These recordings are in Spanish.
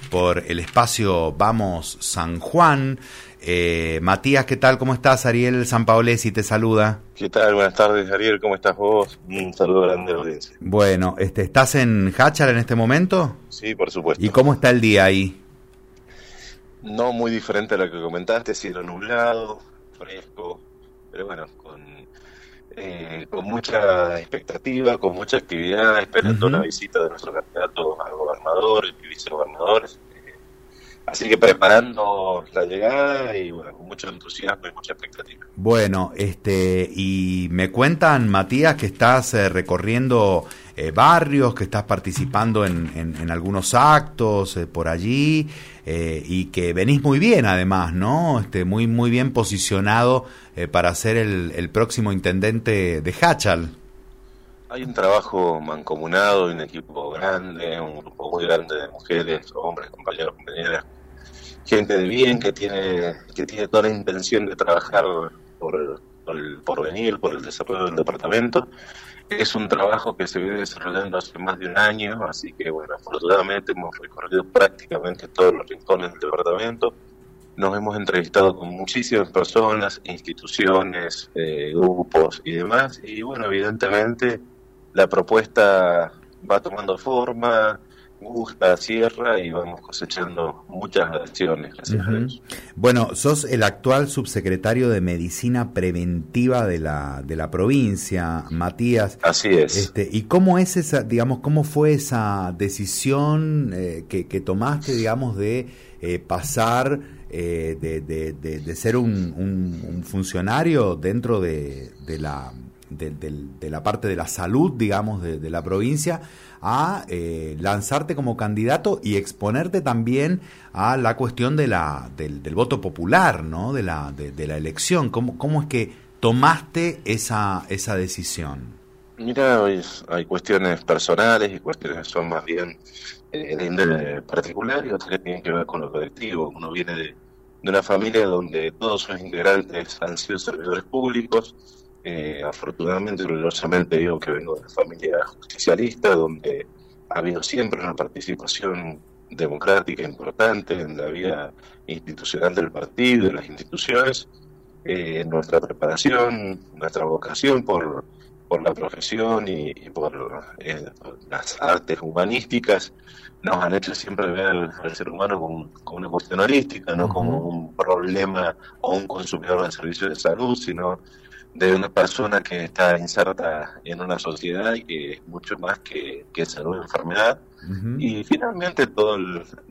por el espacio Vamos San Juan. Matías, ¿qué tal? ¿Cómo estás? Ariel Sampaolesi te saluda. ¿Qué tal? Buenas tardes, Ariel. ¿Cómo estás vos? Un saludo grande a la audiencia. Bueno, ¿estás en Háchal en este momento? Sí, por supuesto. ¿Y cómo está el día ahí? No muy diferente a lo que comentaste, cielo nublado, fresco, pero bueno, con mucha expectativa, con mucha actividad, esperando la visita de nuestro candidato a gobernador y vicegobernadores. Así que preparando la llegada y bueno, con mucho entusiasmo y mucha expectativa. Bueno, y me cuentan, Matías, que estás recorriendo barrios, que estás participando en algunos actos por allí, y que venís muy bien además, ¿no? Muy bien posicionado para ser el próximo intendente de Háchal. Hay un trabajo mancomunado, un equipo grande, un grupo muy grande de mujeres, hombres, compañeros, compañeras, gente de bien que tiene toda la intención de trabajar por el porvenir, por el desarrollo del departamento. Es un trabajo que se viene desarrollando hace más de un año, así que bueno, afortunadamente hemos recorrido prácticamente todos los rincones del departamento. Nos hemos entrevistado con muchísimas personas, instituciones, grupos y demás, y bueno, evidentemente la propuesta va tomando forma, gusta, cierra y vamos cosechando muchas acciones, gracias a Dios. Bueno, sos el actual subsecretario de Medicina Preventiva de la provincia, Matías. Así es. ¿Y cómo es esa, digamos, cómo fue esa decisión que tomaste, digamos, de pasar de ser un funcionario dentro de la parte de la salud, digamos, de la provincia, a lanzarte como candidato y exponerte también a la cuestión del voto popular, ¿no? de la elección? ¿Cómo es que tomaste esa decisión? Mira, hay cuestiones personales y cuestiones que son más bien de índole particular y otras que tienen que ver con lo colectivo. Uno viene de una familia donde todos sus integrantes han sido servidores públicos. Afortunadamente, orgullosamente digo que vengo de una familia justicialista, donde ha habido siempre una participación democrática importante en la vida institucional del partido, de las instituciones. Nuestra preparación, nuestra vocación por la profesión y por las artes humanísticas nos han hecho siempre ver al ser humano como una cuestión holística, no como un problema o un consumidor de servicios de salud, sino de una persona que está inserta en una sociedad y que es mucho más que salud y enfermedad. Y finalmente toda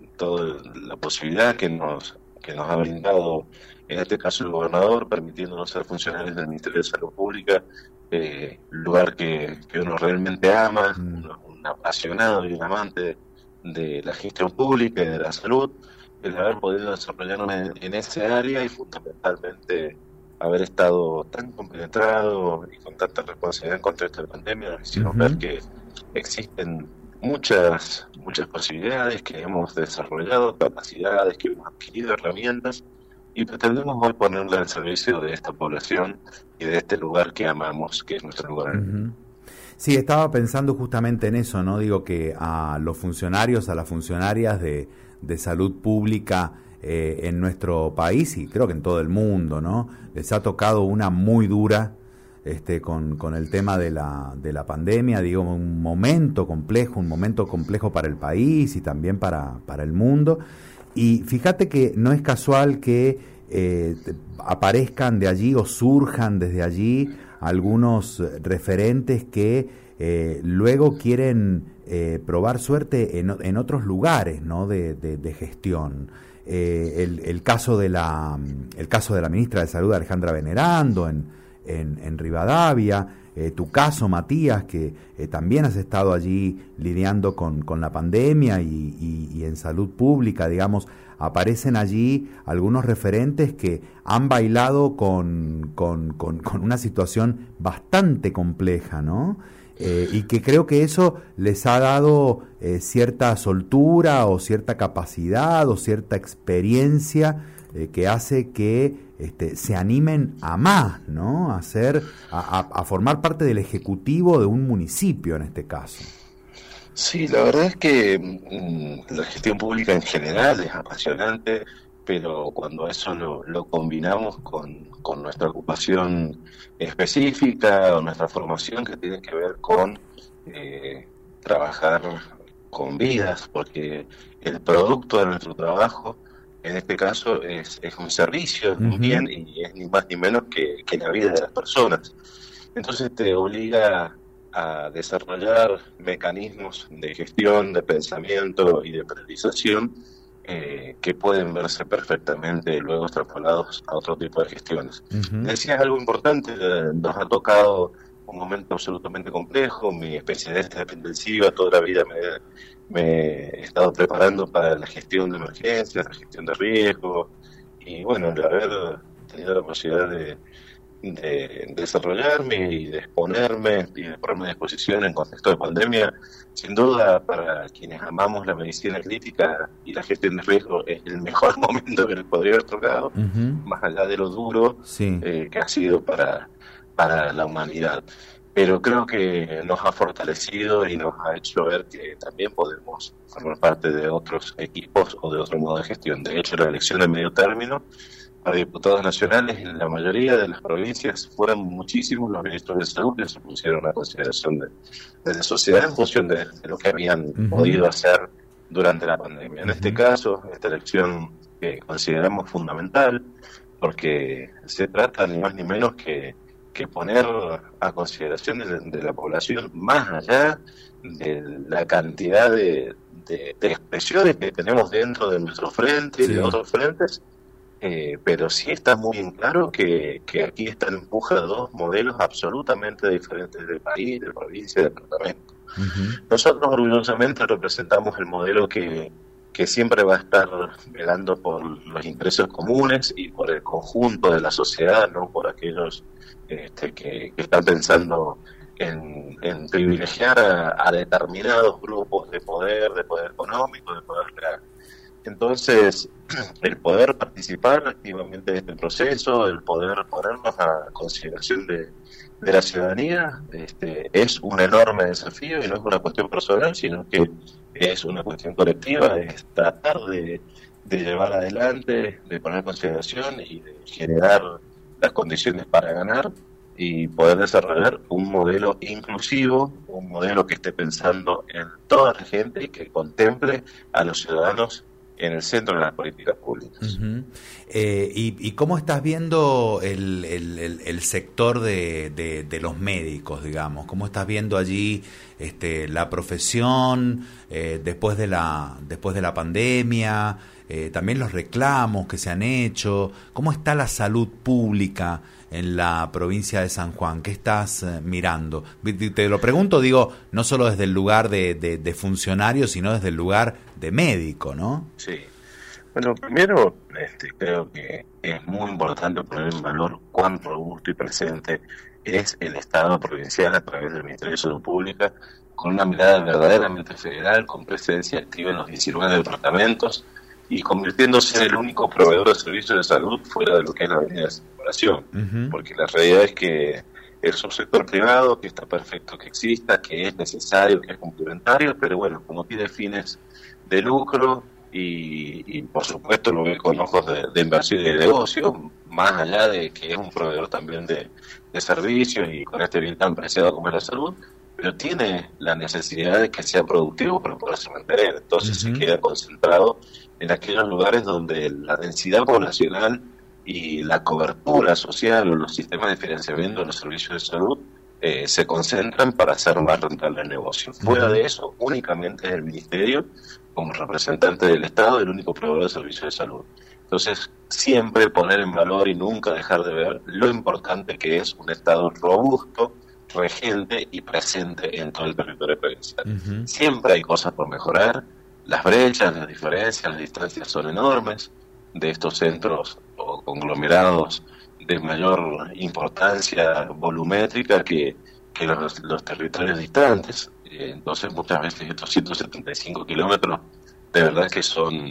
la posibilidad que nos ha brindado, en este caso el gobernador, permitiéndonos ser funcionarios del Ministerio de Salud Pública, lugar que uno realmente ama, un apasionado y un amante de la gestión pública y de la salud, el haber podido desarrollarme en ese área y fundamentalmente haber estado tan compenetrado y con tanta responsabilidad en contexto de pandemia, nos hicieron ver que existen muchas posibilidades, que hemos desarrollado capacidades, que hemos adquirido herramientas y pretendemos hoy ponerla al servicio de esta población y de este lugar que amamos, que es nuestro lugar. Sí, estaba pensando justamente en eso, ¿no? Digo que a los funcionarios, a las funcionarias de salud pública en nuestro país y creo que en todo el mundo, ¿no? Les ha tocado una muy dura con el tema de la pandemia, digo, un momento complejo para el país y también para el mundo. Y fíjate que no es casual que aparezcan de allí o surjan desde allí algunos referentes que luego quieren probar suerte en otros lugares, ¿no? de gestión. El caso de la ministra de Salud, Alejandra Venerando, en Rivadavia, tu caso, Matías, que también has estado allí lidiando con la pandemia y en salud pública, digamos, aparecen allí algunos referentes que han bailado con una situación bastante compleja, ¿no? Y que creo que eso les ha dado cierta soltura o cierta capacidad o cierta experiencia que hace que se animen a más, ¿no? A formar parte del ejecutivo de un municipio en este caso. Sí, la verdad es que la gestión pública en general es apasionante, pero cuando eso lo combinamos con nuestra ocupación específica o nuestra formación que tiene que ver con trabajar con vidas, porque el producto de nuestro trabajo, en este caso, es un servicio, es un Ujú. bien y es ni más ni menos que la vida de las personas. Entonces te obliga a desarrollar mecanismos de gestión, de pensamiento y de priorización que pueden verse perfectamente luego extrapolados a otro tipo de gestiones. Ujú. Decías algo importante, nos ha tocado un momento absolutamente complejo, mi especialidad es terapia intensiva, toda la vida me he estado preparando para la gestión de emergencias, la gestión de riesgos, y bueno, el haber tenido la posibilidad de desarrollarme y de exponerme y de ponerme a disposición en contexto de pandemia, sin duda para quienes amamos la medicina crítica y la gestión de riesgo es el mejor momento que les podría haber tocado, Ujú. más allá de lo duro Sí. que ha sido para la humanidad. Pero creo que nos ha fortalecido y nos ha hecho ver que también podemos formar parte de otros equipos o de otro modo de gestión. De hecho, la elección de medio término para diputados nacionales en la mayoría de las provincias fueron muchísimos los ministros de salud que se pusieron a consideración de la sociedad en función de lo que habían Ujú. podido hacer durante la pandemia. En este Ujú. caso, esta elección que consideramos fundamental, porque se trata ni más ni menos que poner a consideración de la población más allá de la cantidad de expresiones que tenemos dentro de nuestro frente y de Sí. otros frentes, pero sí está muy en claro que aquí están en puja dos modelos absolutamente diferentes de país, de provincia y de departamento. Ujú. Nosotros orgullosamente representamos el modelo que siempre va a estar velando por los intereses comunes y por el conjunto de la sociedad, no por aquellos que están pensando en privilegiar a determinados grupos de poder económico, de poder real. Entonces, el poder participar activamente de este proceso, el poder ponernos a consideración de la ciudadanía, es un enorme desafío y no es una cuestión personal, sino que es una cuestión colectiva, es tratar de llevar adelante, de poner en consideración y de generar las condiciones para ganar y poder desarrollar un modelo inclusivo, un modelo que esté pensando en toda la gente y que contemple a los ciudadanos en el centro de las políticas públicas. Ujú. ¿Y cómo estás viendo el sector de los médicos, digamos? ¿Cómo estás viendo allí la profesión después de la pandemia? También los reclamos que se han hecho. ¿Cómo está la salud pública en la provincia de San Juan? ¿Qué estás mirando? Te lo pregunto, digo, no solo desde el lugar de funcionario, sino desde el lugar de médico, ¿no? Sí. Bueno, primero creo que es muy importante poner en valor cuán robusto y presente es el Estado provincial a través del Ministerio de Salud Pública, con una mirada verdaderamente federal, con presencia activa en los 19 departamentos y convirtiéndose en el único proveedor de servicios de salud fuera de lo que es la avenida de circulación. Ujú. Porque la realidad es que es un sector privado que está perfecto que exista, que es necesario, que es complementario, pero bueno, como tiene fines de lucro y por supuesto lo ve con ojos de inversión y de negocio, más allá de que es un proveedor también de servicios y con este bien tan preciado como es la salud, pero tiene la necesidad de que sea productivo para poderse mantener. Entonces se Ujú. queda concentrado en aquellos lugares donde la densidad poblacional y la cobertura social o los sistemas de financiamiento de los servicios de salud se concentran para hacer más rentable el negocio. Fuera Ujú. de eso, únicamente es el Ministerio, como representante del Estado, el único proveedor de servicios de salud. Entonces, siempre poner en valor y nunca dejar de ver lo importante que es un Estado robusto, regente y presente en todo el territorio provincial. Ujú. Siempre hay cosas por mejorar, las brechas, las diferencias, las distancias son enormes de estos centros o conglomerados de mayor importancia volumétrica que los territorios distantes. Entonces muchas veces estos 175 kilómetros de verdad que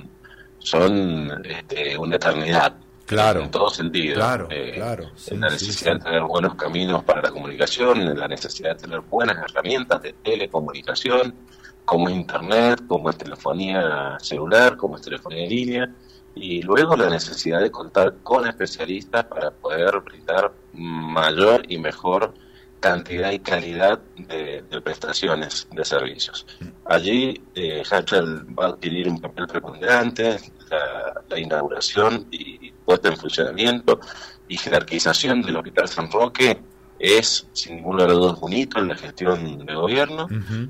son una eternidad Claro, en todo sentido. claro, claro, En sí, la sí, necesidad sí. de tener buenos caminos para la comunicación, en la necesidad de tener buenas herramientas de telecomunicación, como es internet, como es telefonía celular, como es telefonía en línea, y luego la necesidad de contar con especialistas para poder brindar mayor y mejor cantidad y calidad de prestaciones de servicios. Allí Hachal va a adquirir un papel preponderante, la inauguración y puesta en funcionamiento y jerarquización del Hospital San Roque es, sin ninguna duda, un hito en la gestión de gobierno.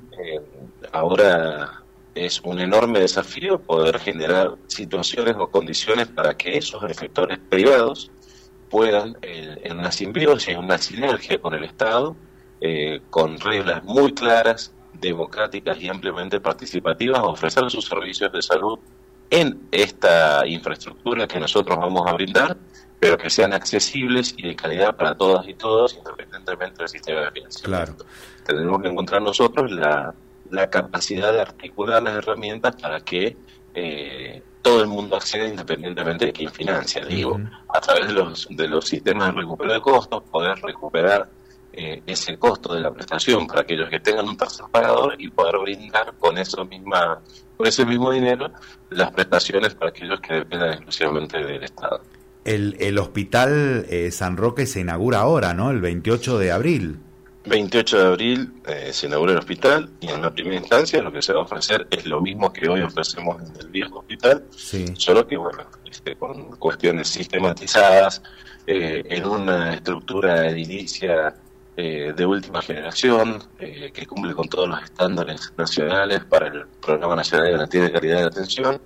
Ahora es un enorme desafío poder generar situaciones o condiciones para que esos efectores privados puedan, en una simbiosis, en una sinergia con el Estado, con reglas muy claras, democráticas y ampliamente participativas, ofrecer sus servicios de salud en esta infraestructura que nosotros vamos a brindar, pero que sean accesibles y de calidad para todas y todos, independientemente del sistema de financiamiento. Claro. Tenemos que encontrar nosotros la capacidad de articular las herramientas para que todo el mundo acceda independientemente de quién financia. Digo, a través de los sistemas de recupero de costos, poder recuperar ese costo de la prestación para aquellos que tengan un tercer pagador y poder brindar con ese mismo dinero las prestaciones para aquellos que dependan exclusivamente del Estado. El Hospital San Roque se inaugura ahora, ¿no? El 28 de abril. 28 de abril se inaugura el hospital y en la primera instancia lo que se va a ofrecer es lo mismo que hoy ofrecemos en el viejo hospital, sí, solo que bueno, con cuestiones sistematizadas, en una estructura edilicia de última generación, que cumple con todos los estándares nacionales para el Programa Nacional de Garantía de Calidad de Atención,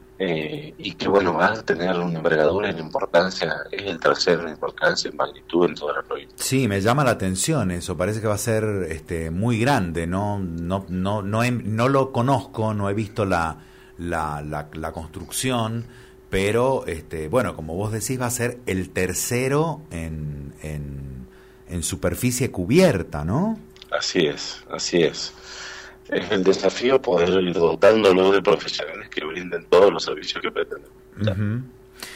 y que bueno, va a tener una envergadura y una importancia, es el tercero en importancia, en magnitud en toda la provincia. Sí, me llama la atención eso, parece que va a ser muy grande, no lo conozco, no he visto la construcción, pero bueno, como vos decís, va a ser el tercero en superficie cubierta, ¿no? Así es. Es el desafío poder ir dotándolo de profesionales que brinden todos los servicios que pretenden. Uh-huh.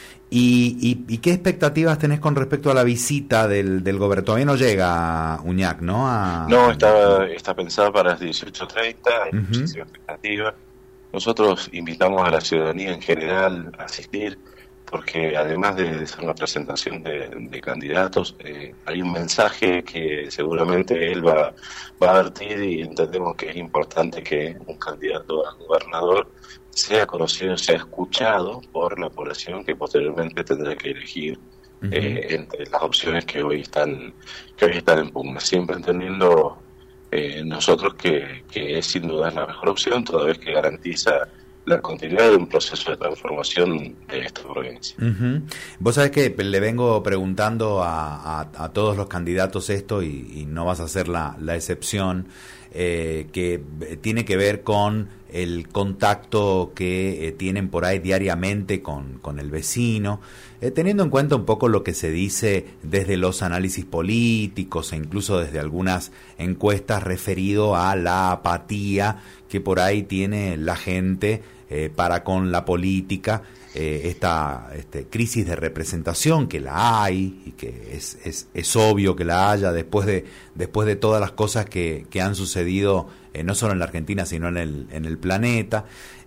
¿Y qué expectativas tenés con respecto a la visita del gobernador? Todavía no llega Uñac, ¿no? No, está pensada para las 18:30, hay muchísima expectativa. Nosotros invitamos a la ciudadanía en general a asistir, porque además de ser una presentación de candidatos, hay un mensaje que seguramente él va a vertir, y entendemos que es importante que un candidato a gobernador sea conocido, sea escuchado por la población que posteriormente tendrá que elegir entre las opciones que hoy están en pugna, siempre entendiendo nosotros que es sin duda la mejor opción, toda vez que garantiza la continuidad de un proceso de transformación de esta provincia. Uh-huh. Vos sabés que le vengo preguntando a todos los candidatos esto, y no vas a ser la excepción, que tiene que ver con el contacto que tienen por ahí diariamente con el vecino, teniendo en cuenta un poco lo que se dice desde los análisis políticos e incluso desde algunas encuestas referido a la apatía que por ahí tiene la gente para con la política, esta crisis de representación que la hay y que es obvio que la haya después de todas las cosas que han sucedido no solo en la Argentina sino en el planeta,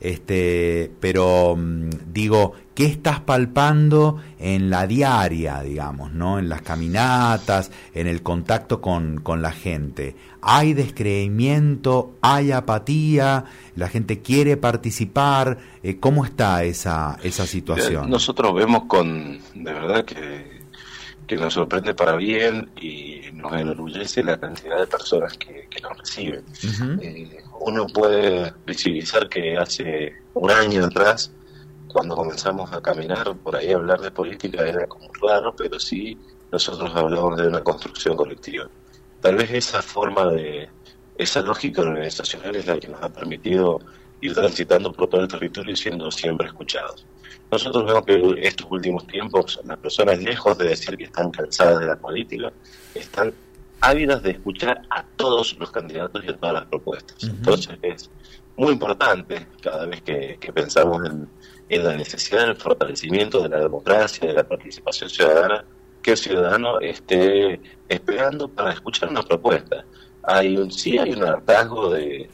pero digo, ¿qué estás palpando en la diaria, digamos, no, en las caminatas, en el contacto con la gente? ¿Hay descreimiento? ¿Hay apatía? ¿La gente quiere participar? ¿Cómo está esa situación? Nosotros vemos de verdad que nos sorprende para bien y nos enorgullece la cantidad de personas que nos reciben. Uh-huh. Uno puede visibilizar que hace un año atrás, cuando comenzamos a caminar por ahí, a hablar de política era como raro, pero sí nosotros hablamos de una construcción colectiva. Tal vez esa lógica organizacional es la que nos ha permitido ir transitando por todo el territorio y siendo siempre escuchados. Nosotros vemos que estos últimos tiempos las personas, lejos de decir que están cansadas de la política, están ávidas de escuchar a todos los candidatos y a todas las propuestas. Uh-huh. Entonces es muy importante cada vez que pensamos en la necesidad del fortalecimiento de la democracia, de la participación ciudadana, que el ciudadano esté esperando para escuchar una propuesta. sí hay un hartazgo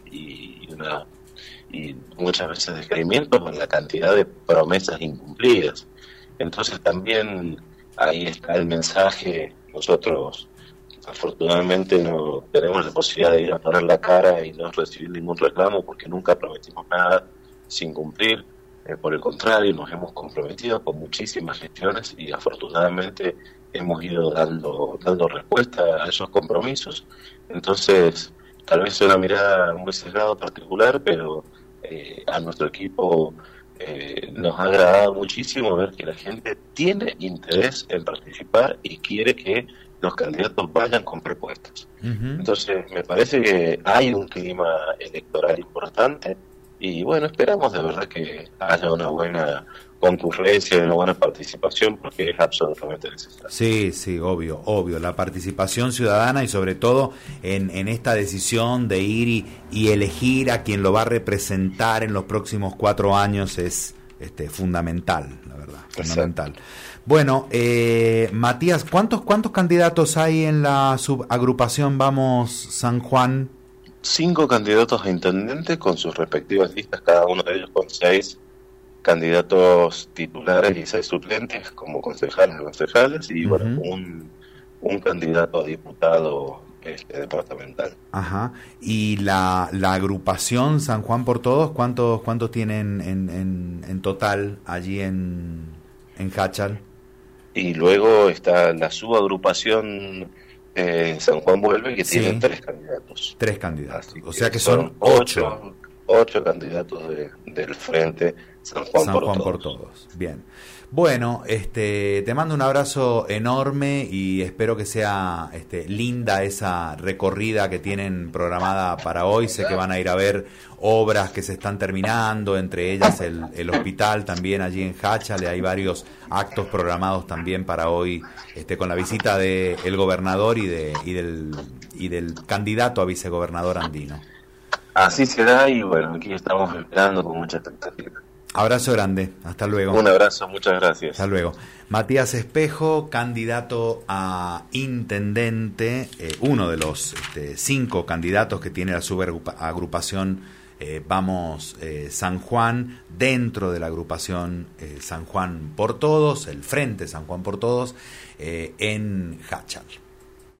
y muchas veces descreimiento con la cantidad de promesas incumplidas. Entonces también ahí está el mensaje. Nosotros afortunadamente no tenemos la posibilidad de ir a poner la cara y no recibir ningún reclamo porque nunca prometimos nada sin cumplir. Por el contrario, nos hemos comprometido con muchísimas gestiones y afortunadamente hemos ido dando respuesta a esos compromisos. Entonces, tal vez sea una mirada muy sesgada particular, pero a nuestro equipo nos ha agradado muchísimo ver que la gente tiene interés en participar y quiere que los candidatos vayan con propuestas. Ujú. Entonces, me parece que hay un clima electoral importante y bueno, esperamos de verdad que haya una buena concurrencia y una buena participación porque es absolutamente necesario. Sí, sí, obvio, obvio. La participación ciudadana y sobre todo en esta decisión de ir y elegir a quien lo va a representar en los próximos 4 años es fundamental, la verdad, fundamental. Bueno, Matías, ¿cuántos candidatos hay en la subagrupación Vamos San Juan? 5 candidatos a intendente con sus respectivas listas, cada uno de ellos con 6 candidatos titulares y 6 suplentes como concejales y bueno, un candidato a diputado departamental. Ajá. ¿Y la agrupación San Juan por Todos, cuántos tienen en total allí en Háchal? Y luego está la subagrupación San Juan Vuelve, que Sí. tiene 3 candidatos. 3 candidatos. Así O sea que son 8. 8 candidatos del Frente San Juan, por Todos. Bien. Bueno, te mando un abrazo enorme y espero que sea linda esa recorrida que tienen programada para hoy. Sé que van a ir a ver obras que se están terminando, entre ellas el hospital también allí en Háchal. Hay varios actos programados también para hoy, con la visita del gobernador y del candidato a vicegobernador andino. Así será y bueno, aquí estamos esperando con mucha expectativa. Abrazo grande, hasta luego. Un abrazo, muchas gracias. Hasta luego. Matías Espejo, candidato a intendente, uno de los 5 candidatos que tiene la subagrupación Vamos San Juan, dentro de la agrupación San Juan por Todos, el Frente San Juan por Todos, en Háchal.